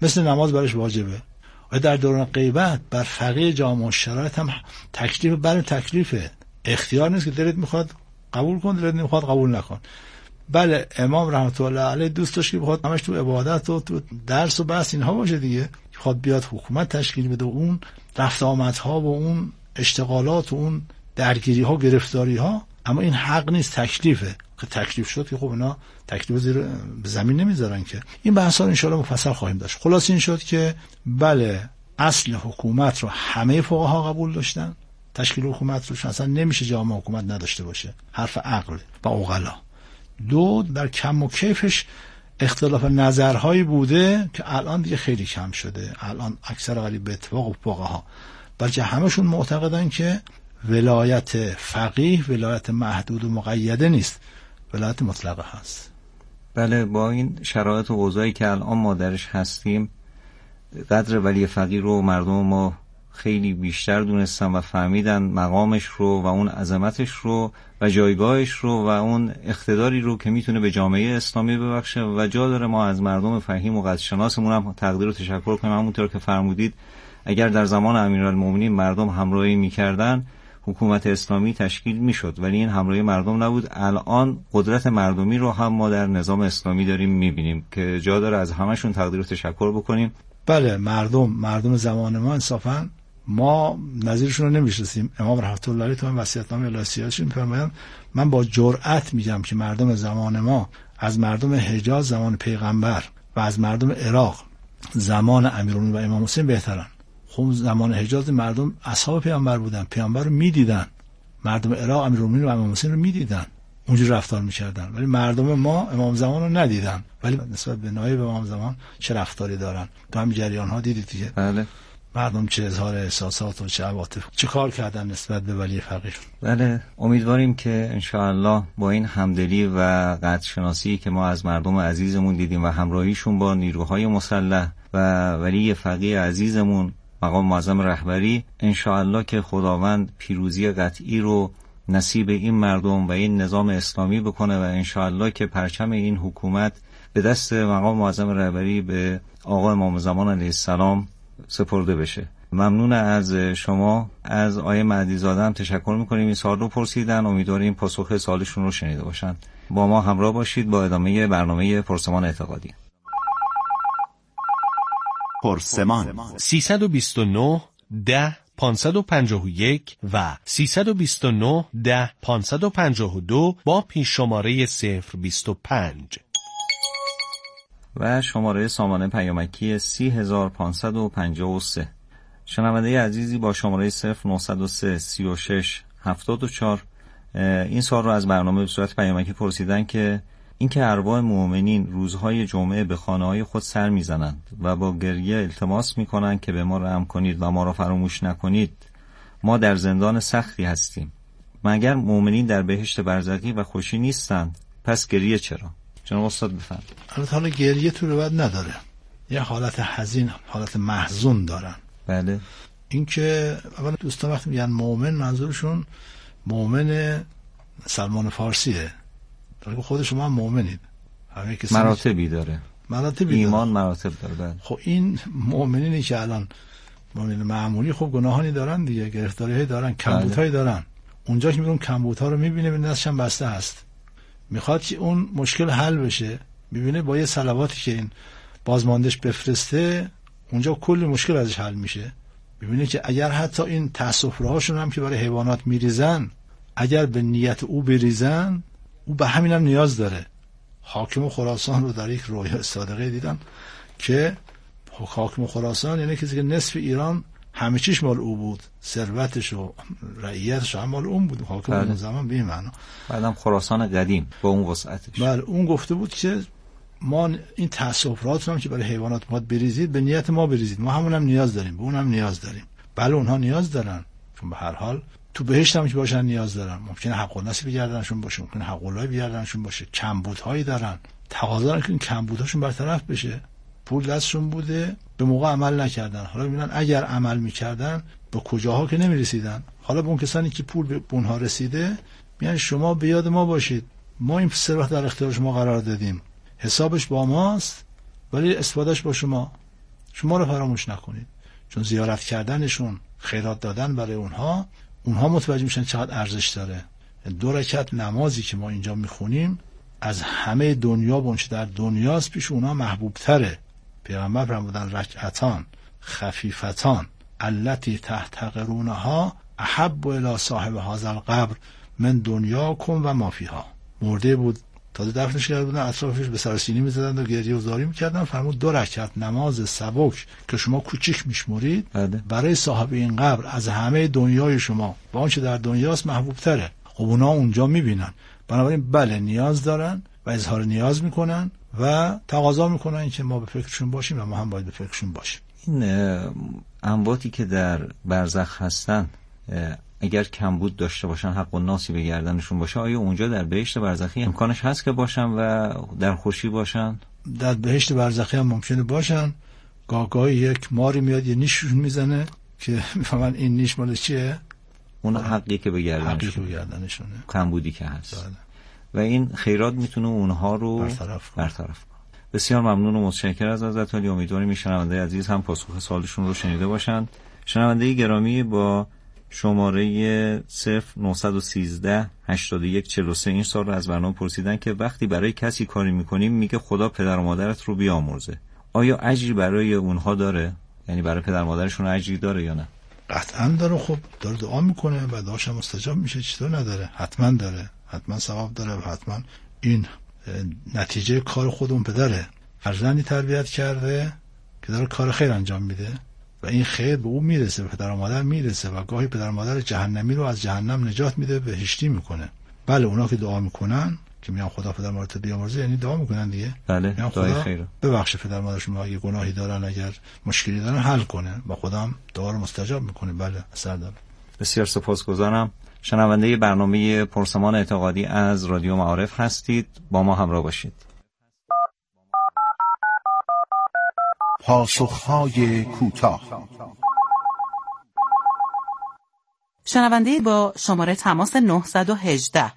مثل نماز برش واجبه. و در دوران غیبت بر فقیه جامع شرایط هم تکلیف بر تکلیفه، اختیار نیست که دلت میخواد قبول کن، دلت نمیخواد قبول نکن. بله امام رحمت الله علیه دوست داشت که بخواد همش تو عبادت و تو درس و بحث اینها باشه دیگه، بخواد بیاد حکومت تشکیل بده، اون رفت آمدها و اون اشتغالات و اون درگیری ها گرفتاری ها، اما این حق نیست، تکلیفه. که تکلیف شد که خب اینا تکلیف زیر زمین نمیذارن که. این بحثا ان شاء الله مفصل خواهیم داشت. خلاص این شد که بله اصل حکومت رو همه فقها قبول داشتن، تشکیل حکومت روش اصلا نمیشه جامعه حکومت نداشته باشه، حرف عقل و عقلا. دو، در کم و کیفش اختلاف نظرهایی بوده که الان دیگه خیلی کم شده. الان اکثر غالب به اتفاق فقها، بلکه همشون معتقدن که ولایت فقیه ولایت محدود و مقیده نیست، ولایت مطلقه هست. بله، با این شرایط و اوضاعی که الان ما درش هستیم، قدر ولی فقیه رو مردم ما خیلی بیشتر دونستن و فهمیدن مقامش رو و اون عظمتش رو و جایگاهش رو و اون اقتداری رو که میتونه به جامعه اسلامی ببخشه و جا داره ما از مردم فهیم و قدرشناسمون هم تقدیر و تشکر کنیم. همونطور که فرمودید اگر در زمان امیرالمومنین مردم همراهی میکردن حکومت اسلامی تشکیل میشد، ولی این همراهی مردم نبود. الان قدرت مردمی رو هم ما در نظام اسلامی داریم میبینیم که جا داره از همشون تقدیر و تشکر بکنیم. بله مردم زمان ما انصافا ما نظیرشون رو نمیشناسیم. امام رحمت الله علیه تو وصیت‌نامه الهیاتشون می‌فرمایند من با جرأت میگم که مردم زمان ما از مردم حجاز زمان پیغمبر و از مردم عراق زمان امیرالمومنین و امام حسین بهترن. خب زمان حجاز مردم اصحاب پیامبر بودن، پیامبر رو میدیدن، مردم عراق امیرالمومنین و امام حسین رو میدیدن، اونجوری رفتار میکردن. ولی مردم ما امام زمان رو ندیدن، ولی نسبت به نایب امام زمان چه رفتاری دارن. تو همین جریان ها دیدید دیگه. بله. مردم چه اظهار احساسات و چه عواطف چه کار کردن نسبت به ولی فقیه. بله، امیدواریم که انشاءالله با این همدلی و قدرشناسی که ما از مردم عزیزمون دیدیم و همراهیشون با نیروهای مسلح و ولی فقیه عزیزمون مقام معظم رهبری، انشاءالله که خداوند پیروزی قطعی رو نصیب این مردم و این نظام اسلامی بکنه و انشاءالله که پرچم این حکومت به دست مقام معظم رهبری به آقا امام زمان علیه السلام سپرده بشه. ممنون از شما. از آیه مهدی زاده هم تشکر میکنیم، این سوال رو پرسیدن، امیدواریم پاسخ سوالشون رو شنیده باشن. با ما همراه باشید با ادامه برنامه پرسمان اعتقادی. پرسمان 329 10 551 و 329 10 552 با پیش شماره 025 و شماره سامانه پیامکی 30553. شنونده عزیزی با شماره 0903 36 74 این سوال رو از برنامه به صورت پیامکی پرسیدن که اینکه ارواح مؤمنین روزهای جمعه به خانه‌های خود سر میزنند و با گریه التماس میکنند که به ما رحم کنید و ما را فراموش نکنید، ما در زندان سختی هستیم، مگر مؤمنین در بهشت برزخی و خوشی نیستند؟ پس گریه چرا؟ جناب استاد بفرمایید. حالا گریه تو رو بد نداره، یه حالت حزین، حالت محزون دارن. بله. این که اولا دوستان وقتی میگن مؤمن منظورشون مؤمن سلمان فارسیه، در خود شما هم مؤمنید. همه کسی مراتبی داره، ایمان داره. مراتب داره. بله. خب این مؤمنینی که الان مؤمن معمولی خب گناهانی دارن دیگه، گرفتاری‌هایی دارن، کمبودهایی دارن. اونجا که میرون کمبودها رو میبینه به دستش هم بسته هست، میخواد که اون مشکل حل بشه، میبینه با یه صلواتی که این بازماندش بفرسته اونجا کلی مشکل ازش حل میشه. میبینه که اگر حتی این تأسفرهاشون هم که برای حیوانات میریزن اگر به نیت او بریزن، او به همین هم نیاز داره. حاکم خراسان رو در یک رویا صادقه دیدم که حاکم خراسان یعنی کسی که نصف ایران همه چیش مال او بود، ثروتش و رعیتش هم مال اون بود، حاکم اون زمان به این معنا. بعدم خراسان قدیم با اون وسعتش. بله، اون گفته بود که ما این تأسفرات هم که برای حیوانات ماد بریزید به نیت ما بریزید، ما همون هم نیاز داریم، به اون هم نیاز داریم. بله اونها نیاز دارن، چون به هر حال تو بهشت هم که باشن نیاز دارن، ممکنه حق الناس بگردنشون باشه، ممکنه حق الله بگردنشون باشه، کمبودهایی دارن، تقاضا دارن که این کمبودهاشون برطرف بشه. پول دستشون بوده به موقع عمل نکردن، حالا میبینن اگر عمل میکردن به کجاها که نمیرسیدن. حالا به اون کسانی که پول به اونها رسیده میگن شما به یاد ما باشید، ما این ثروت در اختیار شما قرار دادیم، حسابش با ماست ولی استفادهش با شما. شما رو فراموش نکنید، چون زیارت کردنشون، خیرات دادن برای اونها متوجه میشن چقدر ارزش داره. 2 رکعت نمازی که ما اینجا میخونیم از همه دنیا و اونچه در دنیاست پیش اونها محبوب تره. پیغمبر فرمودن رکعتان خفیفتان التی تحتقرونها احب الی صاحب هذا القبر من دنیاکم و ما فیها. مرده بود، تازه دفنش کرده بودن، اطرافش به سر سینی میزدن و گریه و زاری میکردن. فرمود 2 رکعت نماز سبک که شما کوچیک میشمرید برای صاحب این قبر از همه دنیای شما و آنچه در دنیاست محبوب تره. خب اونا اونجا میبینن، بنابراین بله نیاز دارن و اظهار نیاز میکنن و تقاضا میکنن که ما به فکرشون باشیم و ما هم باید به فکرشون باشیم. این امواتی که در برزخ هستن اگر کمبود داشته باشن، حق و ناسی به گردنشون باشه، آیا اونجا در بهشت برزخی امکانش هست که باشن و در خوشی باشن؟ در بهشت برزخی هم ممکنه باشن. گاهی یک ماری میاد یه نیششون میزنه که میفهمن این نیش مال چیه، اون حقی که به گردنشونه، کمبودی که هست. داره. و این خیرات میتونه اونها رو برطرف کنه. بسیار ممنون و متشکرم از حضرت عالی. امیدواریم شنونده عزیز هم پاسخ سوالشون رو شنیده باشند. شنونده گرامی، با شماره 0913 81 43 این سال رو از برنامه پرسیدن که وقتی برای کسی کاری میکنیم میگه خدا پدر و مادرت رو بیامرزه، آیا اجری برای اونها داره؟ یعنی برای پدر و مادرشون اجری داره یا نه؟ قطعا داره. خب داره دعا میکنه و دعاش هم مستجاب میشه، چطور نداره؟ حتما داره، حتما ثواب داره و حتما این نتیجه کار خود اون پدره. فرزندی تربیت کرده که داره کار خیر انجام میده و این خیر به اون میرسه، به پدر و مادر میرسه و گاهی پدر و مادر جهنمی رو از جهنم نجات میده، بهشتی میکنه. بله اونا که دعا میکنن که میگن خدا پدر مادرت بیامرزه، یعنی دعا میکنن دیگه. بله دعای خیر. ببخش پدر مادرشون اگه گناهی دارن، اگر مشکلی دارن حل کنه و خدا هم دعا رو مستجاب میکنه. بله اثر داره. بسیار سپاسگزارم. شنونده برنامه پرسمان اعتقادی از رادیو معارف هستید، با ما همراه باشید. پاسخهای کوتاه. شنونده با شماره تماس 918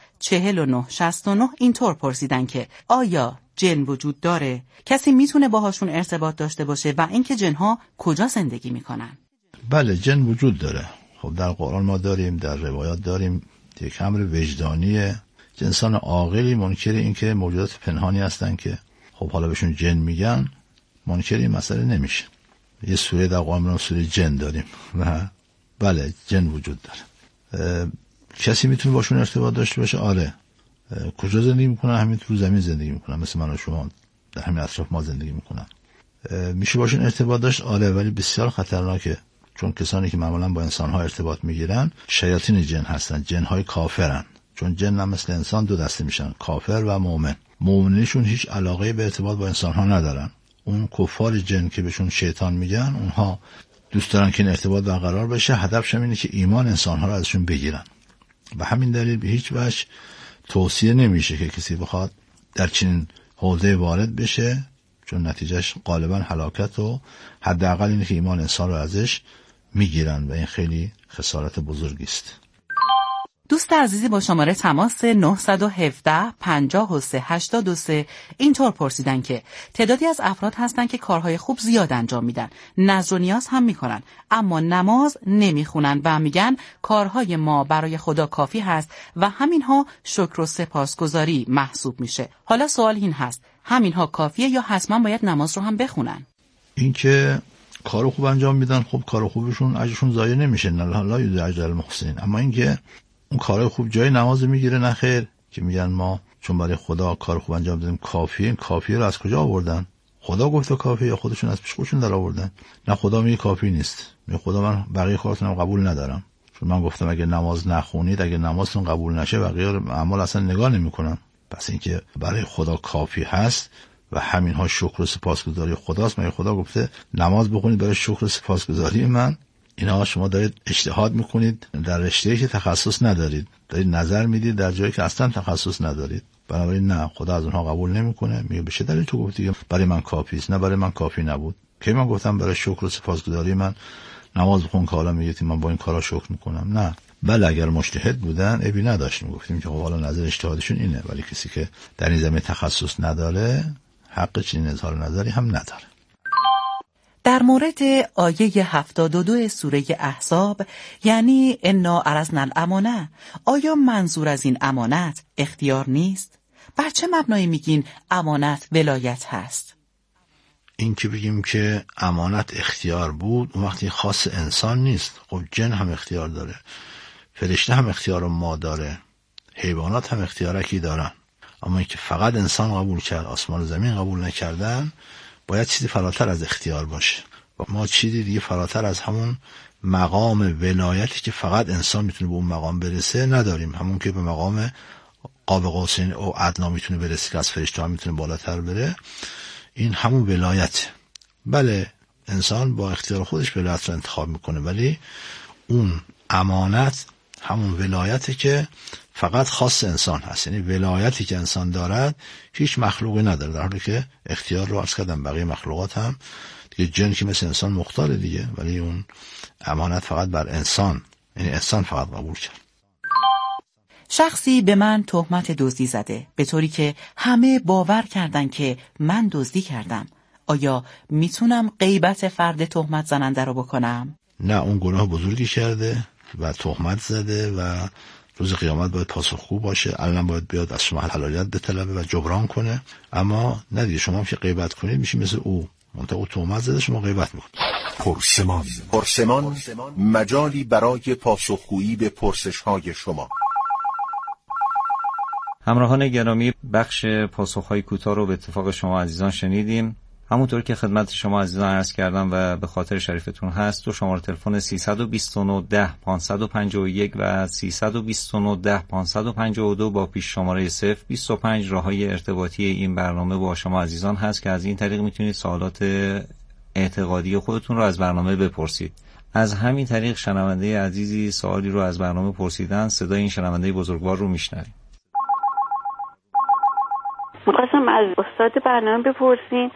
4969 اینطور پرسیدن که آیا جن وجود داره؟ کسی میتونه باهاشون ارتباط داشته باشه و اینکه جنها کجا زندگی میکنن؟ بله جن وجود داره. خب در قرآن ما داریم، در روایات داریم، یک امر وجدانیه. انسان عاقلی منکر این که موجودات پنهانی هستن که خب حالا بهشون جن میگن، منکر این مسئله نمیشه. یه سوره در قرآن ما سوره جن داریم و بله جن وجود داره. کسی میتونه باشون ارتباط داشته باشه؟ آره. کجا زندگی میکنن؟ همین رو زمین زندگی میکنن، مثل من و شما در همین اطراف ما زندگی میکنن. میشه باشون ارتباط داشت؟ آره، ولی بسیار خطرناکه، چون کسانی که معمولا با انسان‌ها ارتباط میگیرن شیاطین جن هستن، جن‌های کافرن. چون جن هم مثل انسان 2 دسته میشن، کافر و مؤمن. مؤمنینشون هیچ علاقه به ارتباط با انسان‌ها ندارن. اون کفار جن که بهشون شیطان میگن، اونها دوست دارن که این ارتباط برقرار بشه، هدفشون اینه که ایمان انسان‌ها رو ازشون بگیرن. و همین دلیل به هیچ وجه توصیه نمیشه که کسی بخواد در چنین حوزه وارد بشه، چون نتیجهش غالبا هلاکت و حداقل اینه که ایمان انسان رو ازش میگیرن و این خیلی خسارت بزرگی است. دوست عزیزی با شماره تماس 917 53 83 اینطور پرسیدن که تعدادی از افراد هستن که کارهای خوب زیاد انجام میدن، نذر و نیاز هم میکنن، اما نماز نمیخونن و میگن کارهای ما برای خدا کافی هست و همینها شکر و سپاسگزاری محسوب میشه. حالا سوال این هست، همینها کافیه یا حتما باید نماز رو هم بخونن؟ این که کار خوب انجام میدن، خب کار خوبشون اجرشون ضایع نمیشه، لا یضیع اجر المحسنین. اما این که اون کارهای خوب جای نماز میگیره، نه خیر، که میگن ما چون برای خدا کار خوب انجام دادیم کافیه. این کافیه رو از کجا آوردن؟ خدا گفته کافیه یا خودشون از پیش خودشون در آوردن؟ نه، خدا میگه کافی نیست. میگه خدا من بقیه کاراتونم قبول ندارم، چون من گفتم اگه نماز نخونید، اگه نمازتون قبول نشه بقیه اعمال اصلا نگاه نمیکنم. پس اینکه برای خدا کافی هست و همینها شکر و سپاسگزاری خداست. مگه خدا گفته نماز بخونید برای شکر و سپاسگزاری من؟ اینا شما دارید اجتهاد میکنید در رشته‌ای که تخصص ندارید، دارید نظر میدید در جایی که اصلا تخصص ندارید. بنابراین نه، خدا از اونها قبول نمیکنه. میگه به چه دلیل تو گفتی برای من کافی است؟ نه، برای من کافی نبود. کی من گفتم برای شکر و سپاسگزاری من نماز بخون که حالا میگید من با این کارا شکر میکنم؟ نه. بله اگر مجتهد بودن عیبی نداشت، میگفتیم که خب حالا نظر اجتهادشون اینه، ولی کسی که در این زمینه تخصص نداره حق چنین اظهار نظری هم نداره. در در مورد آیه 72 سوره احزاب یعنی انا عرضنا الامانه، آیا منظور از این امانت اختیار نیست؟ بر چه مبنایی میگین امانت ولایت هست؟ این که بگیم که امانت اختیار بود اون وقتی خاص انسان نیست. خب جن هم اختیار داره، فرشته هم اختیار ما داره، حیوانات هم اختیارکی دارن، اما اینکه فقط انسان قبول کرد آسمان و زمین قبول نکردن، باید چیزی فراتر از اختیار باشه. ما چیزی دیگه فراتر از همون مقام ولایتی که فقط انسان میتونه به اون مقام برسه نداریم. همون که به مقام قاب قوسین او ادنا میتونه برسه که از فرشته ها میتونه بالاتر بره، این همون ولایت. بله انسان با اختیار خودش ولایت رو انتخاب میکنه، ولی اون امانت همون ولایتی که فقط خاص انسان هست، یعنی ولایتی که انسان دارد هیچ مخلوقی نداره، در حالی که اختیار رو عرض کردم بقیه مخلوقات هم دیگه، جن که مثل انسان مختاره دیگه، ولی اون امانت فقط بر انسان، یعنی انسان فقط قبول کرد. شخصی به من تهمت دزدی زده به طوری که همه باور کردن که من دزدی کردم. آیا میتونم غیبت فرد تهمت زننده رو بکنم؟ نه، اون گناه بزرگی کرده و تهمت زده و روز قیامت باید پاسخگو باشه. الان باید بیاد از شما حلالیت بطلبه و جبران کنه. اما نه دیگه، شما هم که غیبت کنید میشی مثل او، منتها او تهمت زده، شما غیبت میکنید. پرسمان مجالی برای پاسخگویی به پرسش‌های شما. همراهان گرامی، بخش پاسخ‌های کوتاه رو به اتفاق شما عزیزان شنیدیم. همونطور که خدمت شما عزیزان عرض کردم و به خاطر شریفتون هست، تو شماره تلفن 329 10 551 و 329 10 552 با پیش شماره 025 راههای ارتباطی این برنامه با شما عزیزان هست که از این طریق میتونید سوالات اعتقادی خودتون رو از برنامه بپرسید. از همین طریق شنونده عزیزی سوالی رو از برنامه پرسیدن، صدای این شنونده بزرگوار رو میشنویم. می‌خواستم از استاد برنامه بپرسیم،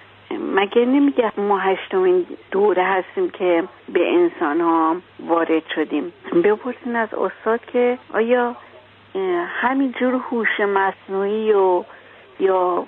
مگه نمیگه ما 8مین دوره هستیم که به انسان ها وارد شدیم؟ بپرسین از استاد که آیا همینجور هوش مصنوعی و یا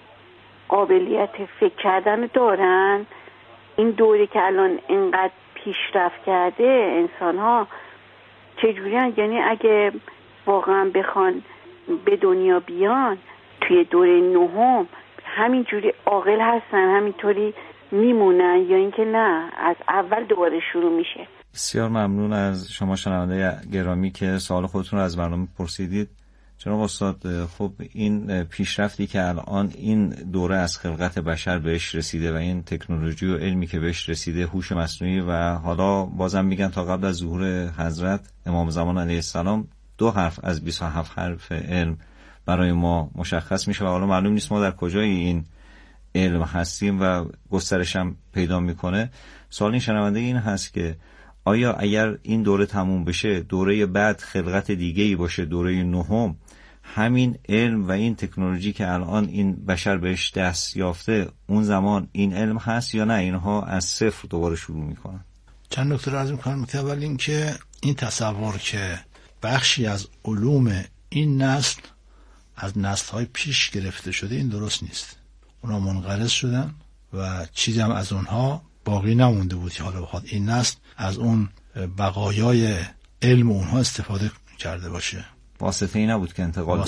قابلیت فکر کردن دارن؟ این دوره که الان اینقدر پیشرفت کرده انسان ها چجوری هن؟ یعنی اگه واقعا بخوان به دنیا بیان توی دوره 9 همینجوری عاقل هستن، همینطوری میمونن، یا اینکه نه از اول دوباره شروع میشه؟ بسیار ممنون از شما شنونده گرامی که سوال خودتون رو از برنامه پرسیدید. جناب استاد، خب این پیشرفتی که الان این دوره از خلقت بشر بهش رسیده و این تکنولوژی و علمی که بهش رسیده، هوش مصنوعی، و حالا بازم میگن تا قبل از ظهور حضرت امام زمان علیه السلام 2 حرف از 27 حرف علم برای ما مشخص میشه و حالا معلوم نیست ما در کجای این علم هستیم و گسترش هم پیدا میکنه. سوال این شنونده این هست که آیا اگر این دوره تموم بشه، دوره بعد خلقت دیگه‌ای باشه، دوره 9، همین علم و این تکنولوژی که الان این بشر بهش دست یافته، اون زمان این علم هست یا نه اینها از صفر دوباره شروع میکنن؟ چند نکته رو عرض میکنم. اول این که این تصور که بخشی از علوم این نسل از نسل‌های پیش گرفته شده، این درست نیست. اونا منقرض شدن و چیزی هم از اونها باقی نمونده بود که حالا بخواد این نسل از اون بقایای علم اونها استفاده کرده باشه. واسطه‌ای نبود که انتقال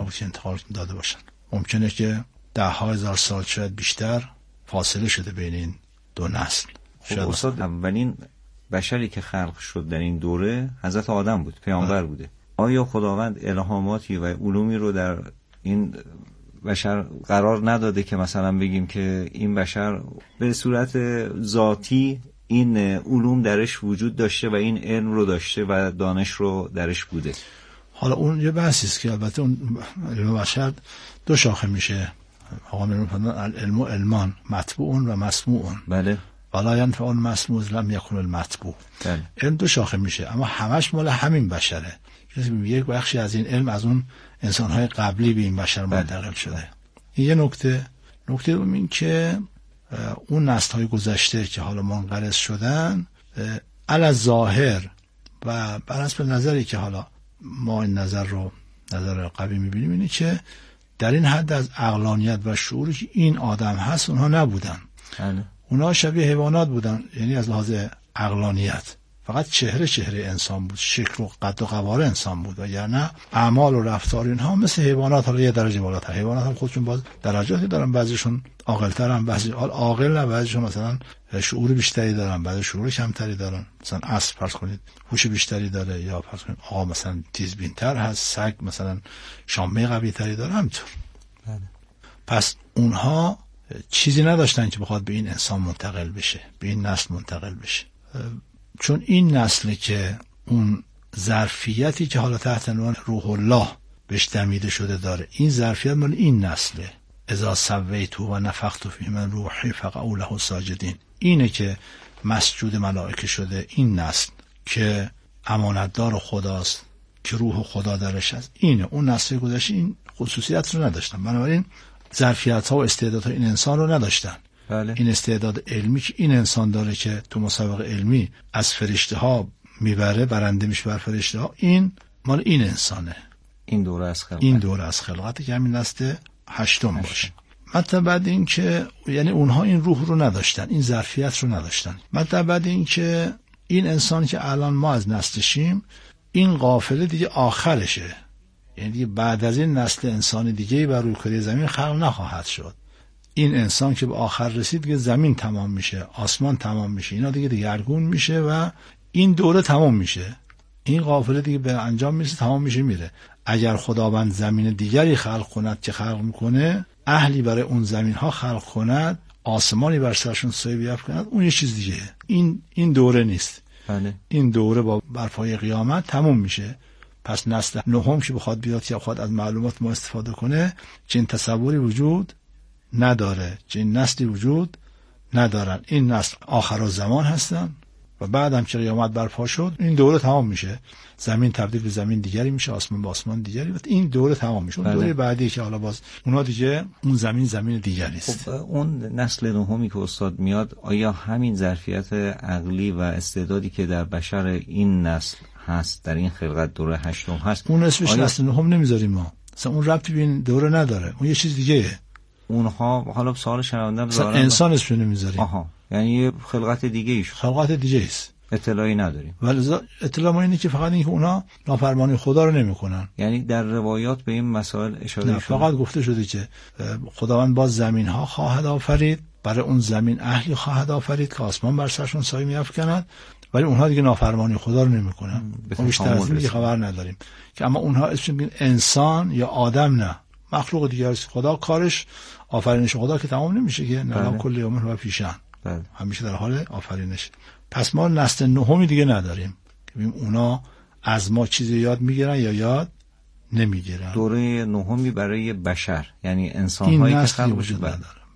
داده باشن. ممکنه که 10,000 سال شاید بیشتر فاصله شده بین این دو نسل. خب استاد، اولین بشری که خلق شد در این دوره حضرت آدم بود، پیامبر بوده. آیا خداوند الهاماتی و علومی رو در این بشر قرار نداده که مثلا بگیم که این بشر به صورت ذاتی این علوم درش وجود داشته و این علم رو داشته و دانش رو درش بوده؟ حالا اون یه بحثی است که البته اون علم بشر 2 شاخه میشه. آقا میگن العلم علمان، مطبوع و مسموع. بله. ولا ينفع المسموع لم يكن المطبوع. بله. علم 2 شاخه میشه، اما همش مال همین بشره. یک بخشی از این علم از اون انسان‌های قبلی به این بشر منتقل شده. این یه نکته این که اون نسل‌های گذشته که حالا منقرض شدن، علی ظاهر و بر حسب نظری که حالا ما این نظر قوی می‌بینیم، اینه که در این حد از عقلانیت و شعوری که این آدم هست اونها نبودن. اونا شبیه حیوانات بودن، یعنی از لحاظ عقلانیت فقط چهره انسان بود، شکل و قد و قواره انسان بود، وگرنه اعمال و رفتار اینها مثل حیوانات، حالا یه درجه بالاتر. حیوانات هم خودشون باز درجاتی دارن، بعضیشون عاقل‌ترن، بعضی عاقل نه، بعضیشون مثلا شعور بیشتری دارن، بعضی شعور کمتری دارن. مثلا اسب فرض کنید هوش بیشتری داره، یا فرض کنید آقا مثلا تیزبین‌تر هست، سگ مثلا شامه قوی‌تری داره، همینطور. پس اونها چیزی نداشتن که بخواد به این انسان منتقل بشه، به این نسل منتقل بشه، چون این نسل که اون ظرفیتی که حالا تحت عنوان روح الله بهش دمیده شده داره، این ظرفیت مال این نسله. اذا سویته و نفخت فیه من روحی فقعوا له ساجدین. اینه که مسجود ملائکه شده این نسل که امانتدار خداست، که روح خدا درش هست. اینه اون نسل گذشته این خصوصیت رو نداشتن، بنابراین ظرفیت‌ها و استعدادها این انسان رو نداشتن. بله. این استعداد علمی که این انسان داره که تو مسابقه علمی از فرشته ها میبره، برنده میشه بر فرشته ها، این مال این انسانه. این دوره از خلقت که همین نسل هشتم باشه. مطلب بعد این که یعنی اونها این روح رو نداشتن، این ظرفیت رو نداشتن. مطلب بعد این که این انسان که الان ما از نسلشیم، این قافله دیگه آخرشه، یعنی دیگه بعد از این نسل انسان دیگه بر روی کره زمین خلق نخواهد شد. این انسان که به آخر رسید دیگه زمین تمام میشه، آسمان تمام میشه، اینا دیگه دگرگون میشه و این دوره تمام میشه، این قافله دیگه به انجام میرسه، تمام میشه میره. اگر خداوند زمین دیگری خلق کند که خلق میکنه، اهلی برای اون زمین ها خلق کند، آسمانی بر سرشون سایه بیافکند، اون یه چیز دیگه. این دوره نیست. بله. این دوره با برپای قیامت تمام میشه. پس نسل نهم که بخواد بیاد یا بخواد از معلومات ما استفاده کنه، چنین تصوری وجود نداره، چنین نسلی وجود ندارن. این نسل آخرالزمان هستن و بعد هم که قیامت برپا شد این دوره تمام میشه، زمین تبدیل به زمین دیگری میشه، آسمان به آسمان دیگری، و این دوره تمام میشه. اون دوره بعدی که حالا باز اونا دیگه اون زمین دیگری است. خب اون نسل نهمی که استاد میاد، آیا همین ظرفیت عقلی و استعدادی که در بشر این نسل هست، در این خلقت دوره هشتم هست، اون اسمش نسل نهم نمیذاریم ما، مثلا اون ربطی به این دوره نداره، اون یه چیز دیگه‌ایه. اونها حالا سوال شنوندم زارن انسان اسمش نمیذاریم. آها، یعنی خلقت دیگه ایش، خلقت دیگه است، اطلاعی نداریم. ولی اطلاع ما اینه که فقط اینکه اونا نافرمانی خدا رو نمیکنن. یعنی در روایات به این مسائل اشاره شده؟ فقط گفته شده که خداوند باز زمین ها خواهد آفرید، برای اون زمین اهلی خواهد آفرید که آسمان بر سرشون سایه میافکند، ولی اونها دیگه نافرمانی خدا رو نمیکنن. ما بیشتر از این خبر نداریم که اما اونها اسمش میگن انسان یا آدم، نه مخلوق دیگه است. خدا کارش آفرینش خدا که تمام نمیشه که نه کل یوم و پیشن، همیشه در حال آفرینش. پس ما نسل نهمی دیگه نداریم که ببینیم اونا از ما چیزی یاد میگیرن یا یاد نمیگیرن. دوره نهمی برای بشر، یعنی انسان‌هایی که خلق وجود نداره.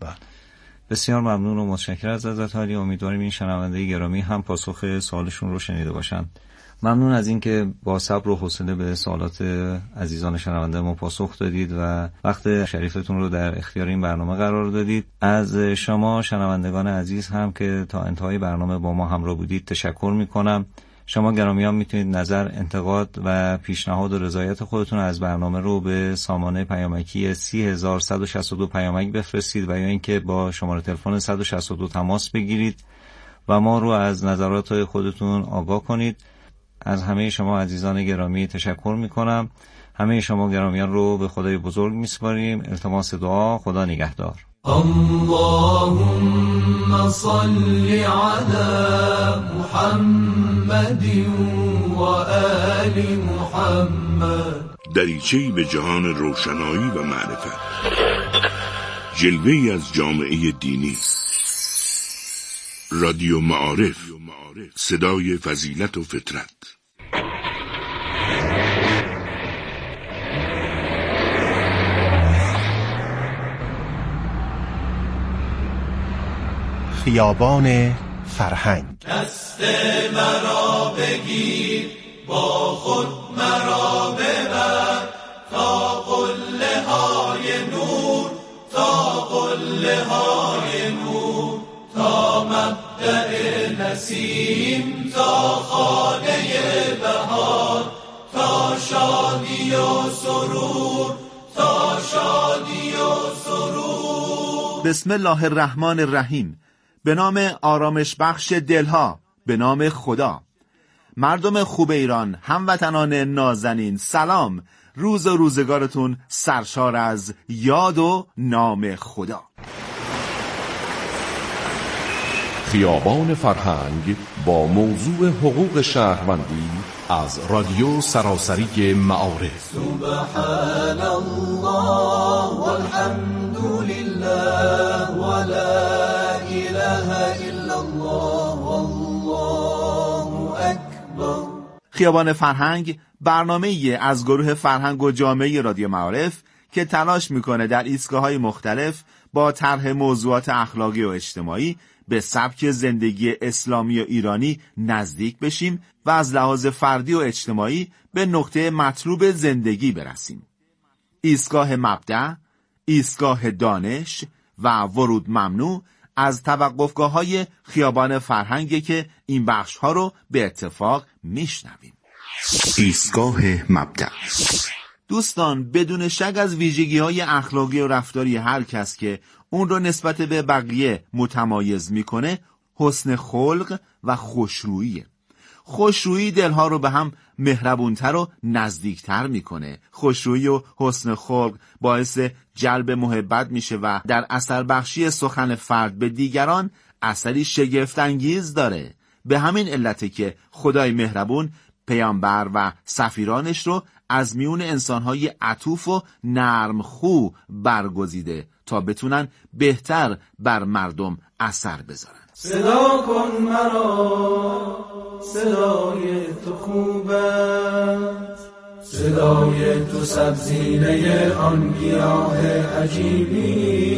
بسیار ممنون و متشکرم از حضرت عالی. امیدواریم این شنونده گرامی هم پاسخ سوالشون رو شنیده باشن. ممنون از اینکه با صبر و حوصله به سوالات عزیزان شنونده ما پاسخ دادید و وقت شریفتون رو در اختیار این برنامه قرار دادید. از شما شنوندگان عزیز هم که تا انتهای برنامه با ما همراه بودید تشکر میکنم. شما گرامیان میتونید نظر، انتقاد و پیشنهاد و رضایت خودتون از برنامه رو به سامانه پیامکی 30162 پیامک بفرستید و یا اینکه با شماره تلفن 162 تماس بگیرید و ما رو از نظرات خودتون آگاه کنید. از همه شما عزیزان گرامی تشکر میکنم. همه شما گرامیان رو به خدای بزرگ میسپاریم. التماس دعا. خدا نگهدار. اللهم صل على محمد و آل محمد. دریچه‌ای به جهان روشنایی و معرفت، جلوه‌ای از جامعه دینی. رادیو معارف، صدای فضیلت و فطرت. خیابان فرهنگ. دست مرا بگیر، با خود مرا ببر، تا قله های نور، تا قله های نور، تا مبدأ نسیم، تا خانه بهار، تا شادی و سرور، تا شادی و سرور. بسم الله الرحمن الرحیم. به نام آرامش بخش دلها، به نام خدا. مردم خوب ایران، هموطنان نازنین، سلام. روز و روزگارتون سرشار از یاد و نام خدا. خیابان فرهنگ با موضوع حقوق شهروندی از رادیو سراسری معارف. سبحان الله والحمد لله ولا اله الا الله والله اکبر. خیابان فرهنگ برنامه‌ای از گروه فرهنگ و جامعه رادیو معارف که تلاش میکنه در ایستگاه‌های مختلف با طرح موضوعات اخلاقی و اجتماعی به سبک زندگی اسلامی و ایرانی نزدیک بشیم و از لحاظ فردی و اجتماعی به نقطه مطلوب زندگی برسیم. ایستگاه مبدأ، ایستگاه دانش و ورود ممنوع از توقفگاه‌های خیابان فرهنگ که این بخش‌ها رو به اتفاق میشنویم. ایستگاه مبدأ. دوستان، بدون شک از ویژگی‌های اخلاقی و رفتاری هر کس که اون رو نسبت به بقیه متمایز میکنه حسن خلق و خوشروییه. خوشرویی دلها رو به هم مهربونتر و نزدیکتر میکنه. خوشرویی و حسن خلق باعث جلب محبت میشه و در اثر بخشی سخن فرد به دیگران اثری شگفت انگیز داره. به همین علته که خدای مهربون پیامبر و سفیرانش رو از میون انسانهای عطوف و نرمخو برگزیده تا بتونن بهتر بر مردم اثر بذارن. صدا کن مرا، صدای تو خوب است، صدای تو سبزینه آن گیاه عجیبی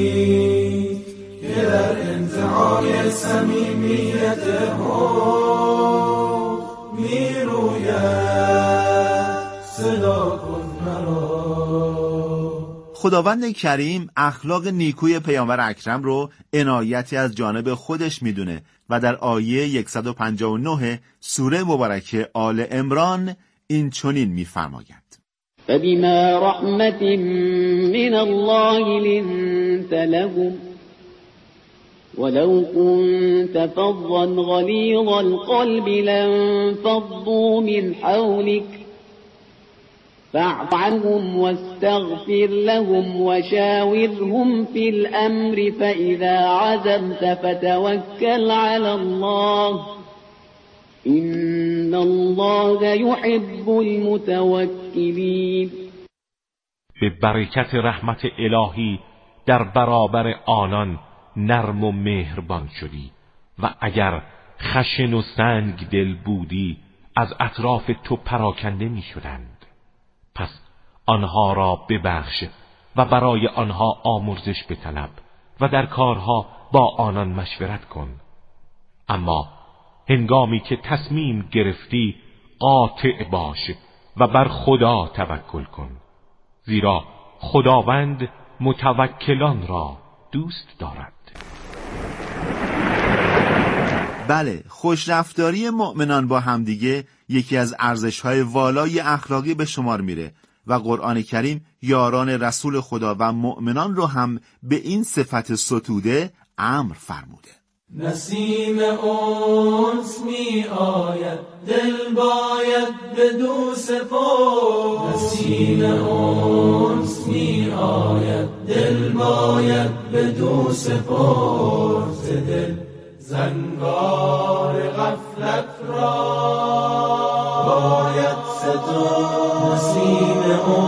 که در انتهای صمیمیت حب میروید. صدا کن مرا. خداوند کریم اخلاق نیکوی پیامبر اکرم رو عنایتی از جانب خودش میدونه و در آیه 159 سوره مبارکه آل عمران این چنین میفرماید: فبما رحمت من الله لنت لهم ولو كنت فظا غلیظ القلب لانفضوا من حولك فاعف عنهم واستغفر لهم وشاورهم في الأمر فإذا عزمت فتوكل على الله إن الله يحب المتوكلين. به برکت رحمت الهی در برابر آنان نرم و مهربان شدی و اگر خشن و سنگ دل بودی از اطراف تو پراکنده می شدند. پس آنها را ببخش و برای آنها آمرزش بطلب و در کارها با آنان مشورت کن. اما هنگامی که تصمیم گرفتی قاطع باش و بر خدا توکل کن، زیرا خداوند متوکلان را دوست دارد. بله، خوشرفتاری مؤمنان با همدیگه یکی از ارزش‌های والای اخلاقی به شمار میره و قرآن کریم یاران رسول خدا و مؤمنان رو هم به این صفت ستوده امر فرموده. نسیم انس می آید، دل باید بدو سپرد. نسیم انس می آید، دل باید بدو سپرد. دل زنگار غفلت را باید سترد. نسیم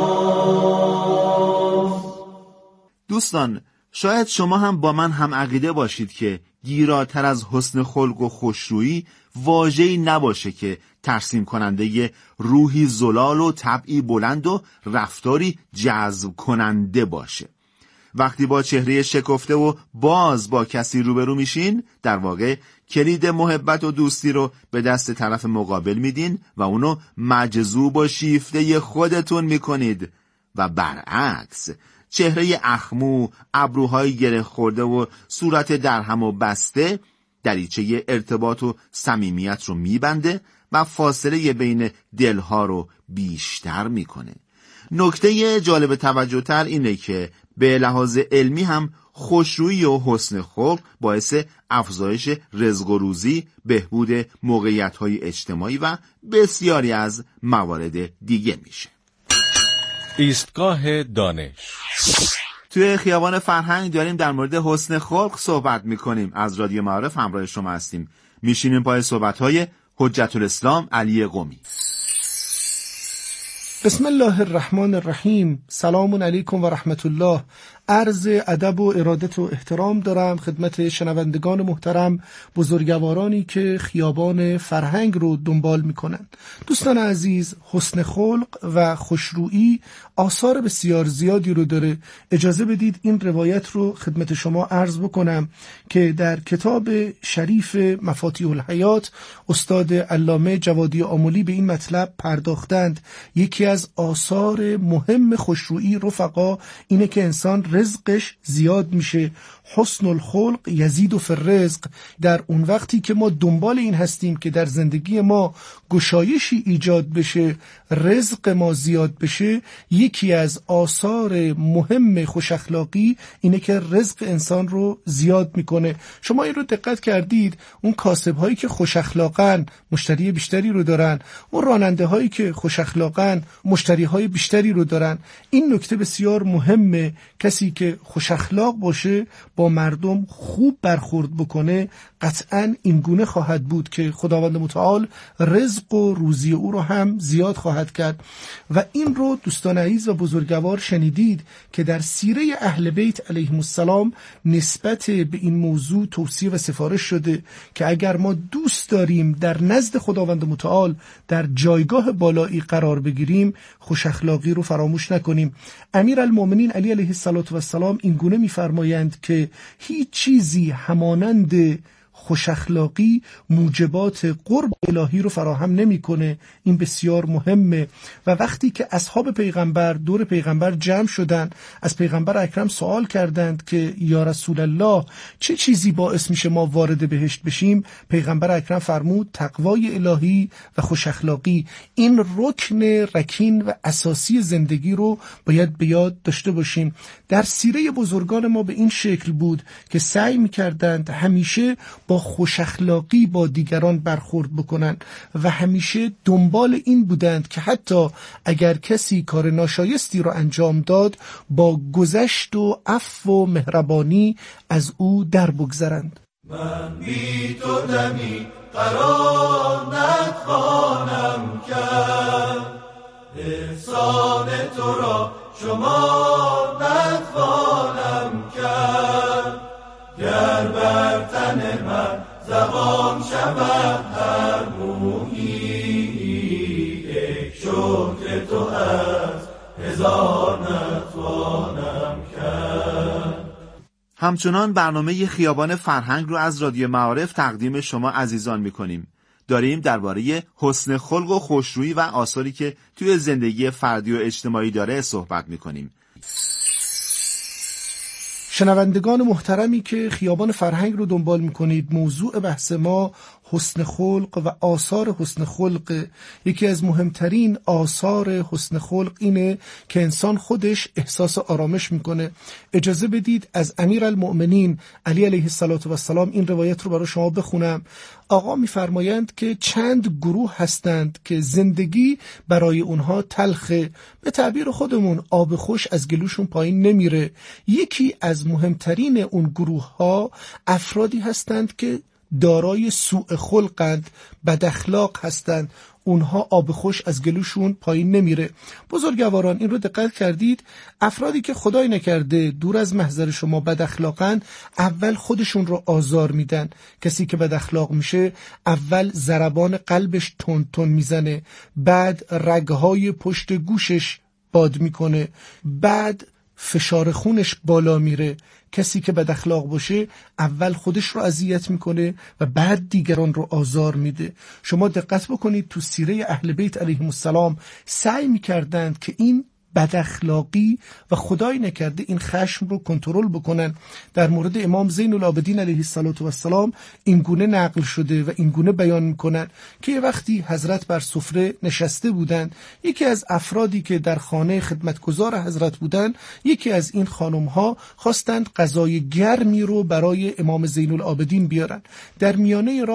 انس. دوستان، شاید شما هم با من هم عقیده باشید که گیراتر از حسن خلق و خوشرویی واژه‌ای نباشه که ترسیم کننده روحی زلال و طبعی بلند و رفتاری جذب کننده باشه. وقتی با چهره شکفته و باز با کسی روبرو میشین، در واقع کلید محبت و دوستی رو به دست طرف مقابل میدین و اونو مجذوب و شیفته خودتون میکنید و برعکس چهره اخمو، ابروهای گره خورده و صورت درهم و بسته دریچه ارتباط و صمیمیت رو میبنده و فاصله بین دلها رو بیشتر میکنه. نکته جالب توجه تر اینه که به لحاظ علمی هم خوشرویی و حسن خلق باعث افزایش رزق و روزی، بهبود موقعیت‌های اجتماعی و بسیاری از موارد دیگه میشه. ایستگاه دانش. توی خیابان فرهنگ داریم در مورد حسن خلق صحبت میکنیم. از رادیو معارف همراه شما هستیم. میشینیم پای صحبت‌های حجت الاسلام علی قمی. بسم الله الرحمن الرحیم. سلام علیکم و رحمت الله. عرض ادب و ارادت و احترام دارم خدمت شنوندگان محترم، بزرگوارانی که خیابان فرهنگ رو دنبال میکنن. دوستان عزیز، حسن خلق و خوشرویی آثار بسیار زیادی رو داره. اجازه بدید این روایت رو خدمت شما عرض بکنم که در کتاب شریف مفاتیح الحیات استاد علامه جوادی آملی به این مطلب پرداختند. یکی از آثار مهم خوشرویی رفقا اینه که انسان رزقش زیاد میشه. حسن الخلق یزید فی الرزق. در اون وقتی که ما دنبال این هستیم که در زندگی ما گشایشی ایجاد بشه، رزق ما زیاد بشه، یکی از آثار مهم خوش اخلاقی اینه که رزق انسان رو زیاد میکنه. شما این رو دقت کردید؟ اون کاسب هایی که خوش اخلاقن مشتری بیشتری رو دارن، اون راننده هایی که خوش اخلاقن مشتری های بیشتری رو دارن. این نکته بسیار مهمه. کسی که خوش اخلاق باشه، با مردم خوب برخورد بکنه، قطعاً این گونه خواهد بود که خداوند متعال رزق و روزی او رو هم زیاد خواهد کرد. و این رو دوستان عزیز و بزرگوار شنیدید که در سیره اهل بیت علیهم السلام نسبت به این موضوع توصیه و سفارش شده که اگر ما دوست داریم در نزد خداوند متعال در جایگاه بالایی قرار بگیریم، خوش اخلاقی رو فراموش نکنیم. امیرالمومنین علی علیه السلام این گونه می‌فرمایند که هیچ چیزی همانند خوش اخلاقی موجبات قرب الهی رو فراهم نمیکنه. این بسیار مهمه. و وقتی که اصحاب پیغمبر دور پیغمبر جمع شدن، از پیغمبر اکرم سوال کردند که یا رسول الله چه چیزی باعث میشه ما وارد بهشت بشیم؟ پیغمبر اکرم فرمود تقوای الهی و خوش اخلاقی. این رکن رکین و اساسی زندگی رو باید به یاد داشته باشیم. در سیره بزرگان ما به این شکل بود که سعی میکردند همیشه با خوش اخلاقی با دیگران برخورد بکنن و همیشه دنبال این بودند که حتی اگر کسی کار ناشایستی را انجام داد، با گذشت و عفو و مهربانی از او در بگذرند. من بی تو دمی قرار نتوانم کرد، احسان تو را شمار نتوانم کرد. گر بر تن من زبان شود هر مویی، ای شکر تو از هزار نتوانم کرد. همچنان برنامه خیابان فرهنگ رو از رادیو معارف تقدیم شما عزیزان میکنیم. داریم درباره حسن خلق و خوشرویی و آثاری که توی زندگی فردی و اجتماعی داره صحبت میکنیم. شنوندگان محترمی که خیابان فرهنگ رو دنبال میکنید، موضوع بحث ما حسن خلق و آثار حسن خلق. یکی از مهمترین آثار حسن خلق اینه که انسان خودش احساس آرامش میکنه. اجازه بدید از امیرالمؤمنین علی علیه السلام این روایت رو برای شما بخونم. آقا میفرمایند که چند گروه هستند که زندگی برای اونها تلخه. به تعبیر خودمون آب خوش از گلوشون پایین نمیره. یکی از مهمترین اون گروه ها افرادی هستند که دارای سوء خلقند، بد اخلاق هستند. اونها آب خوش از گلوشون پایین نمیره. بزرگواران این رو دقت کردید؟ افرادی که خدای نکرده دور از محضر شما بد اخلاقن، اول خودشون رو آزار میدن. کسی که بد اخلاق میشه اول ضربان قلبش تون تون میزنه، بعد رگهای پشت گوشش باد میکنه، بعد فشار خونش بالا میره. کسی که بد اخلاق باشه اول خودش رو اذیت میکنه و بعد دیگران رو آزار میده. شما دقت بکنید تو سیره اهل بیت علیهم السلام سعی میکردند که این بد اخلاقی و خدای نکرده این خشم رو کنترل بکنن. در مورد امام زین العابدین علیه السلام این گونه نقل شده و این گونه بیان میکنن که یه وقتی حضرت بر سفره نشسته بودند، یکی از افرادی که در خانه خدمتگزار حضرت بودند، یکی از این خانم‌ها خواستند غذای گرمی رو برای امام زین العابدین بیارن. در میانه